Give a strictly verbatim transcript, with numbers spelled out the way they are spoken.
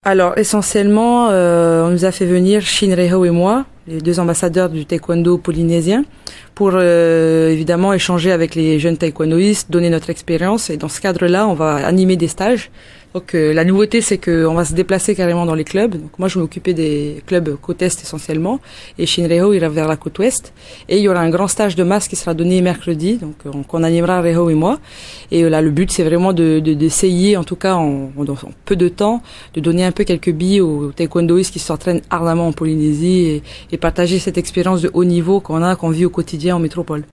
Alors essentiellement, euh, on nous a fait venir Shin Rei-ho et moi, les deux ambassadeurs du taekwondo polynésien, pour euh, évidemment échanger avec les jeunes taekwondoïstes, donner notre expérience. Et dans ce cadre-là, on va animer des stages. Donc euh, la nouveauté, c'est qu'on va se déplacer carrément dans les clubs. Donc moi, je m'occupais des clubs côte est essentiellement, et Shin Rei-ho ira vers la côte ouest. Et il y aura un grand stage de masse qui sera donné mercredi, donc euh, qu'on animera Rei-ho et moi. Et euh, là, le but, c'est vraiment de, de d'essayer, en tout cas en, en, en peu de temps, de donner un peu quelques billes aux taekwondoïstes qui s'entraînent ardemment en Polynésie et, et partager cette expérience de haut niveau qu'on a, qu'on vit au quotidien en métropole.